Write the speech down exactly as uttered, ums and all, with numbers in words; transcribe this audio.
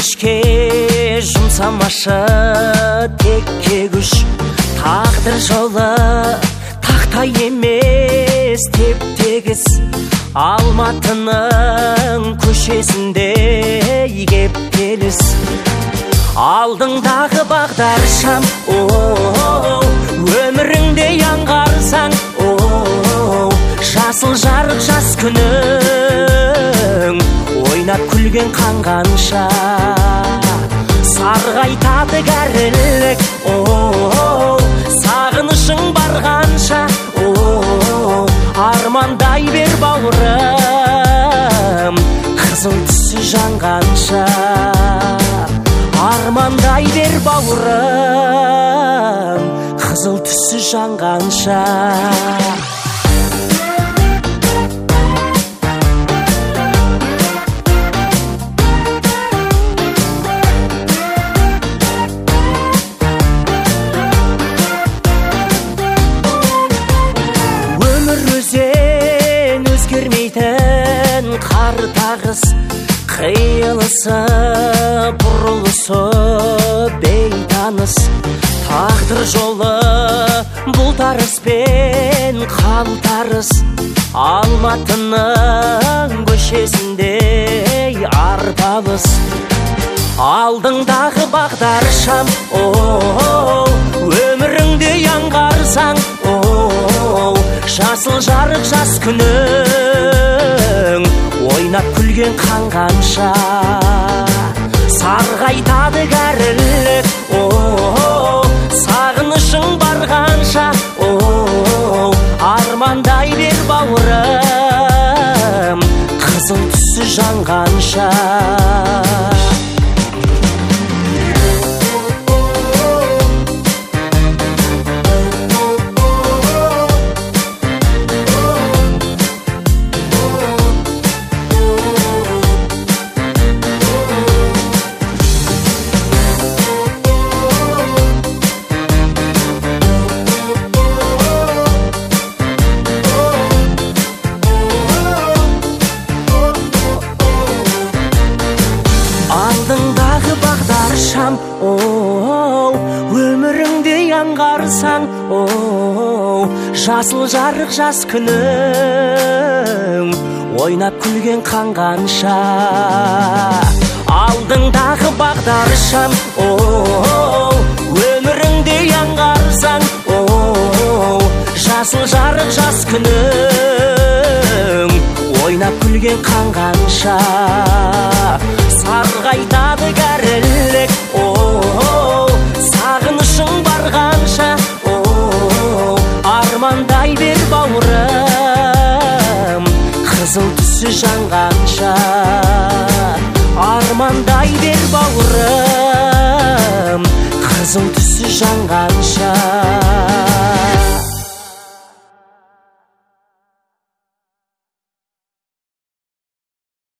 өкінішке жұмсамашы текке күш. Тағдыр жолы тақтай емес теп-тегіс, Алматының көшесінде кептеліс. Алдыңдағы бағдар шам, өміріңде аңғарсаң, жасыл жарық жас күнің, ойнап күлген қанғанша. Сарғайтады кәрілік, сағынышың барғанша. Армандай бер бауырым, қызыл түсі жанғанша. Армандай бер бауырым, қызыл түсі жанғанша. Қар тағыс, қиылысы, бұрылысы бейтаныс. Тағдыр жолы бұлтарыспен қалтарыс, Алматының көшесінде арпалыс. Алдыңдағы бағдар шам, өміріңде аңғарсаң, жасыл жарық жас күнің, ойнап күлген қанғанша. Сарғайтады кәрілік, сағынышың барғанша. Армандай бер бауырым, қызыл түсі жанғанша. Алдыңдағы бағдар шам, өміріңде аңғарсаң, жасыл жарық жас күнің, ойнап күлген қанғанша. Алдыңдағы бағдар шам, өміріңде аңғарсаң, жасыл жарық жас күнің, ойнап күлген қанғанша. Сарғайтады кәрілік, сағынышың барғанша. Армандай бер бауырым, қызыл түсі жанғанша. Армандай бер бауырым, қызыл түсі жанғанша.